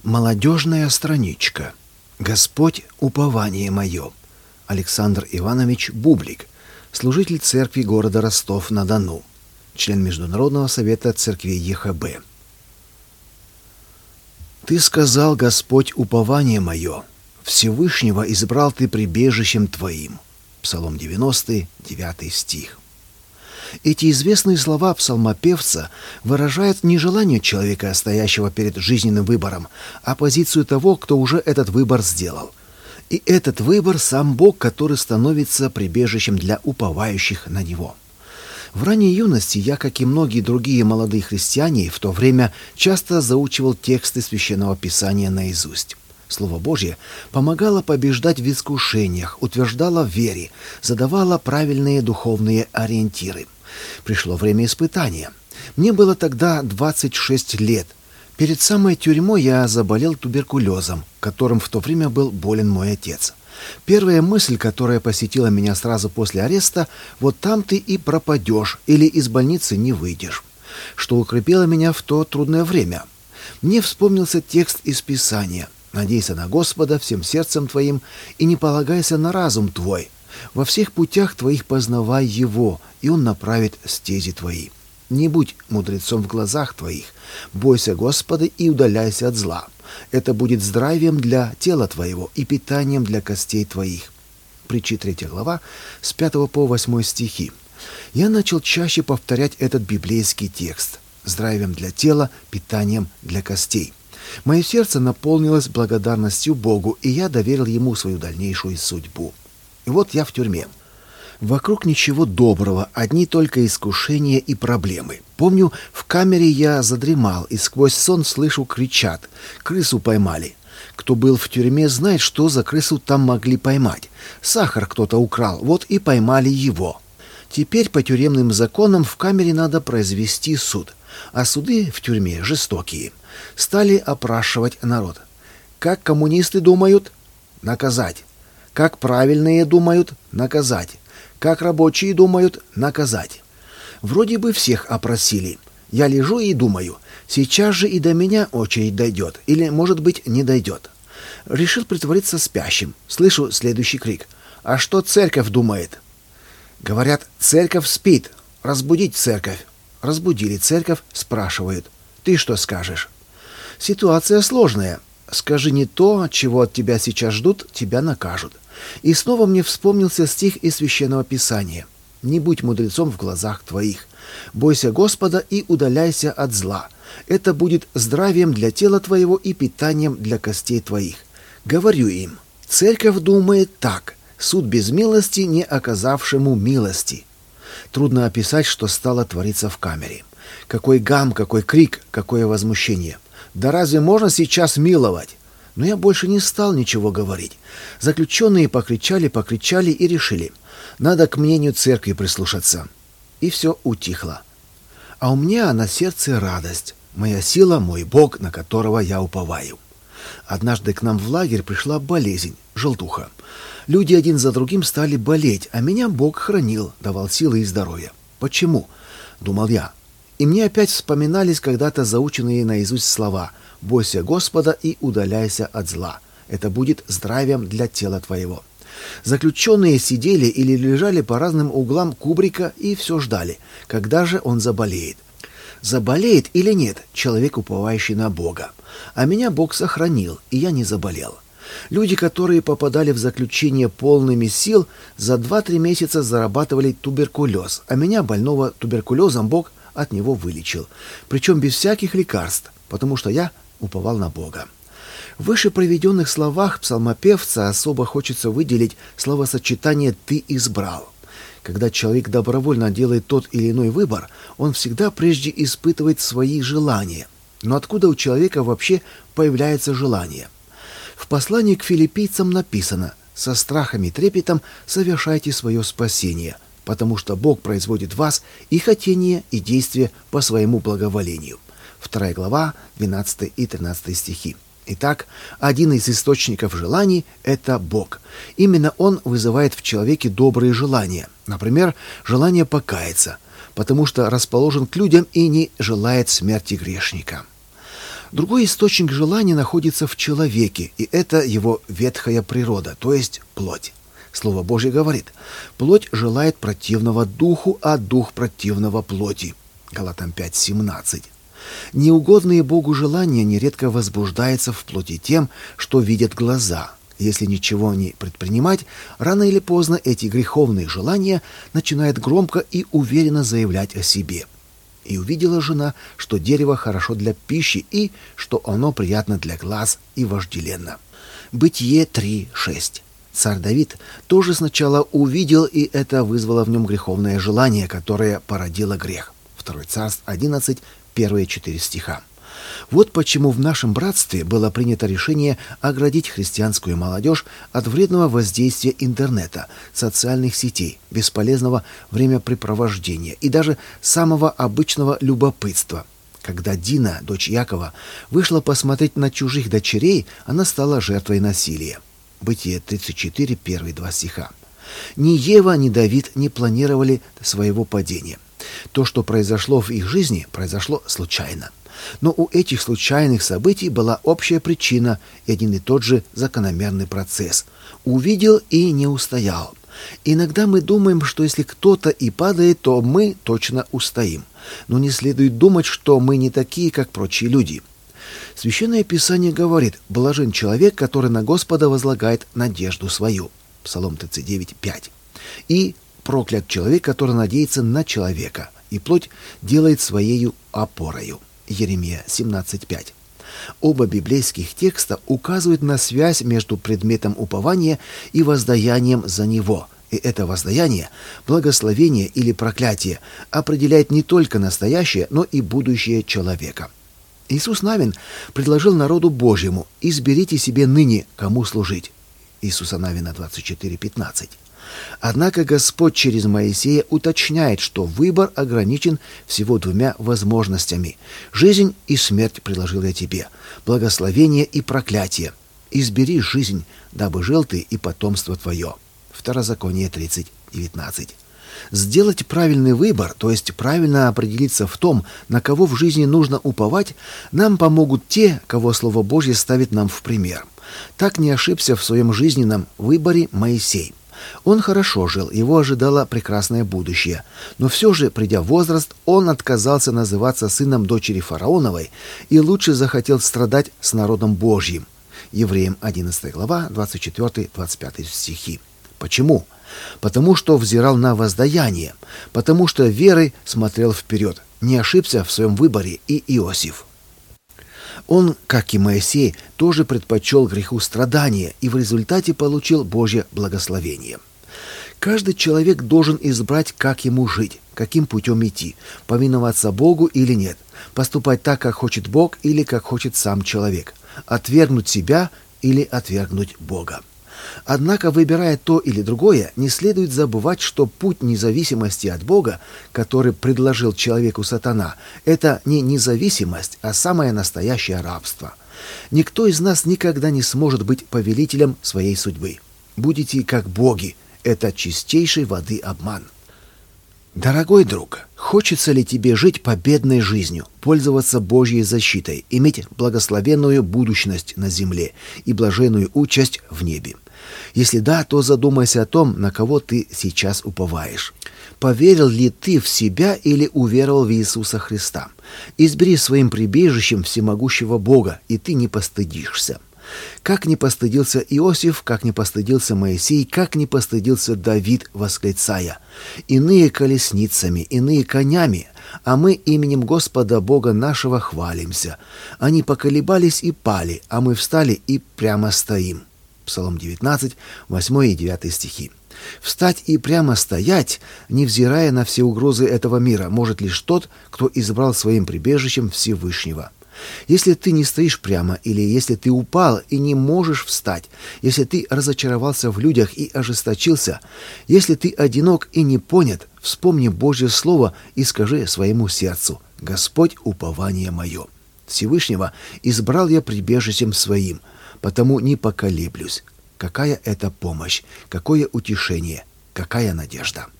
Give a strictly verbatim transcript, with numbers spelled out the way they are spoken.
Молодежная страничка. Господь — упование мое. Александр Иванович Бублик, служитель церкви города Ростов-на-Дону, член Международного совета церквей ЕХБ. Ты сказал, Господь, упование мое, Всевышнего избрал ты прибежищем твоим. Псалом девяностый, девятый стих. Эти известные слова псалмопевца выражают не желание человека, стоящего перед жизненным выбором, а позицию того, кто уже этот выбор сделал. И этот выбор сам Бог, который становится прибежищем для уповающих на Него. В ранней юности я, как и многие другие молодые христиане, в то время часто заучивал тексты Священного Писания наизусть. Слово Божье помогало побеждать в искушениях, утверждало в вере, задавало правильные духовные ориентиры. Пришло время испытания. Мне было тогда двадцать шесть лет. Перед самой тюрьмой я заболел туберкулезом, которым в то время был болен мой отец. Первая мысль, которая посетила меня сразу после ареста: вот там ты и пропадешь или из больницы не выйдешь, что укрепило меня в то трудное время. Мне вспомнился текст из Писания: «Надейся на Господа всем сердцем твоим и не полагайся на разум твой. Во всех путях твоих познавай Его, и Он направит стези твои. Не будь мудрецом в глазах твоих, бойся Господа и удаляйся от зла. Это будет здравием для тела твоего и питанием для костей твоих». Притчи третья глава, с пятого по восьмой стихи. Я начал чаще повторять этот библейский текст: здравием для тела, питанием для костей. Мое сердце наполнилось благодарностью Богу, и я доверил Ему свою дальнейшую судьбу. И вот я в тюрьме. Вокруг ничего доброго, одни только искушения и проблемы. Помню, в камере я задремал, и сквозь сон слышу, кричат: «Крысу поймали!» Кто был в тюрьме, знает, что за крысу там могли поймать. Сахар кто-то украл, вот и поймали его. Теперь по тюремным законам в камере надо произвести суд. А суды в тюрьме жестокие. Стали опрашивать народ. Как коммунисты думают? Наказать. Как правильные думают? Наказать. Как рабочие думают? Наказать. Вроде бы всех опросили. Я лежу и думаю, сейчас же и до меня очередь дойдет. Или, может быть, не дойдет. Решил притвориться спящим. Слышу следующий крик: «А что церковь думает?» Говорят: «Церковь спит. Разбудить церковь». Разбудили церковь, спрашивают: «Ты что скажешь?» Ситуация сложная. Скажи не то, чего от тебя сейчас ждут, тебя накажут. И снова мне вспомнился стих из Священного Писания: «Не будь мудрецом в глазах твоих. Бойся Господа и удаляйся от зла. Это будет здравием для тела твоего и питанием для костей твоих». Говорю им: церковь думает так: суд без милости не оказавшему милости. Трудно описать, что стало твориться в камере. Какой гам, какой крик, какое возмущение. Да разве можно сейчас миловать? Но я больше не стал ничего говорить. Заключенные покричали, покричали и решили: надо к мнению церкви прислушаться. И все утихло. А у меня на сердце радость. Моя сила — мой Бог, на которого я уповаю. Однажды к нам в лагерь пришла болезнь — желтуха. Люди один за другим стали болеть, а меня Бог хранил, давал силы и здоровье. Почему? Думал я. И мне опять вспоминались когда-то заученные наизусть слова: «Бойся Господа и удаляйся от зла. Это будет здравием для тела твоего». Заключенные сидели или лежали по разным углам кубрика и все ждали, когда же он заболеет. Заболеет или нет человек, уповающий на Бога. А меня Бог сохранил, и я не заболел. Люди, которые попадали в заключение полными сил, за два-три месяца зарабатывали туберкулез, а меня, больного туберкулезом, Бог от него вылечил. Причем без всяких лекарств, потому что я уповал на Бога. В выше приведенных словах псалмопевца особо хочется выделить словосочетание «ты избрал». Когда человек добровольно делает тот или иной выбор, он всегда прежде испытывает свои желания. Но откуда у человека вообще появляется желание? В послании к филиппийцам написано: «Со страхом и трепетом совершайте свое спасение, потому что Бог производит в вас и хотение, и действие по своему благоволению». Вторая глава, двенадцатый и тринадцатый стихи. Итак, один из источников желаний — это Бог. Именно Он вызывает в человеке добрые желания. Например, желание покаяться, потому что расположен к людям и не желает смерти грешника. Другой источник желания находится в человеке, и это его ветхая природа, то есть плоть. Слово Божье говорит: плоть желает противного духу, а дух противного плоти. Галатам пять семнадцать. Неугодные Богу желания нередко возбуждаются в плоти тем, что видят глаза. Если ничего не предпринимать, рано или поздно эти греховные желания начинают громко и уверенно заявлять о себе. И увидела жена, что дерево хорошо для пищи и что оно приятно для глаз и вожделенно. Бытие три шесть. Царь Давид тоже сначала увидел, и это вызвало в нем греховное желание, которое породило грех. Второе Царств одиннадцать, первые четыре стиха. Вот почему в нашем братстве было принято решение оградить христианскую молодежь от вредного воздействия интернета, социальных сетей, бесполезного времяпрепровождения и даже самого обычного любопытства. Когда Дина, дочь Якова, вышла посмотреть на чужих дочерей, она стала жертвой насилия. Бытие тридцать четыре, первые два стиха. Ни Ева, ни Давид не планировали своего падения. То, что произошло в их жизни, произошло случайно. Но у этих случайных событий была общая причина и один и тот же закономерный процесс. Увидел и не устоял. Иногда мы думаем, что если кто-то и падает, то мы точно устоим. Но не следует думать, что мы не такие, как прочие люди. Священное Писание говорит: «Блажен человек, который на Господа возлагает надежду свою». Псалом тридцать девять пять. И проклят человек, который надеется на человека, и плоть делает своею опорою. Еремия семнадцать пять. Оба библейских текста указывают на связь между предметом упования и воздаянием за него. И это воздаяние, благословение или проклятие, определяет не только настоящее, но и будущее человека. Иисус Навин предложил народу Божьему: «Изберите себе ныне, кому служить». Иисуса Навина двадцать четыре пятнадцать. Однако Господь через Моисея уточняет, что выбор ограничен всего двумя возможностями. «Жизнь и смерть предложил я тебе, благословение и проклятие. Избери жизнь, дабы жил ты и потомство твое». Второзаконие тридцать девятнадцать. Сделать правильный выбор, то есть правильно определиться в том, на кого в жизни нужно уповать, нам помогут те, кого Слово Божье ставит нам в пример. Так не ошибся в своем жизненном выборе Моисей. Он хорошо жил, его ожидало прекрасное будущее. Но все же, придя в возраст, он отказался называться сыном дочери фараоновой и лучше захотел страдать с народом Божьим. Евреям одиннадцатая глава, двадцать четвёртый двадцать пятый стихи. Почему? Потому что взирал на воздаяние, потому что верой смотрел вперед. Не ошибся в своем выборе и Иосиф. Он, как и Моисей, тоже предпочел греху страдания и в результате получил Божье благословение. Каждый человек должен избрать, как ему жить, каким путем идти, повиноваться Богу или нет, поступать так, как хочет Бог или как хочет сам человек, отвергнуть себя или отвергнуть Бога. Однако, выбирая то или другое, не следует забывать, что путь независимости от Бога, который предложил человеку сатана, это не независимость, а самое настоящее рабство. Никто из нас никогда не сможет быть повелителем своей судьбы. Будете как боги. Это чистейшей воды обман. Дорогой друг, хочется ли тебе жить победной жизнью, пользоваться Божьей защитой, иметь благословенную будущность на земле и блаженную участь в небе? Если да, то задумайся о том, на кого ты сейчас уповаешь. Поверил ли ты в себя или уверовал в Иисуса Христа? Избери своим прибежищем всемогущего Бога, и ты не постыдишься. Как не постыдился Иосиф, как не постыдился Моисей, как не постыдился Давид, восклицая: «Иные колесницами, иные конями, а мы именем Господа Бога нашего хвалимся. Они поколебались и пали, а мы встали и прямо стоим». Псалом девятнадцать, восьмой и девятый стихи. Встать и прямо стоять, невзирая на все угрозы этого мира, может лишь тот, кто избрал своим прибежищем Всевышнего. Если ты не стоишь прямо, или если ты упал и не можешь встать, если ты разочаровался в людях и ожесточился, если ты одинок и не понят, вспомни Божье Слово и скажи своему сердцу: «Господь, упование мое. Всевышнего избрал я прибежищем своим, потому не поколеблюсь». Какая это помощь, какое утешение, какая надежда!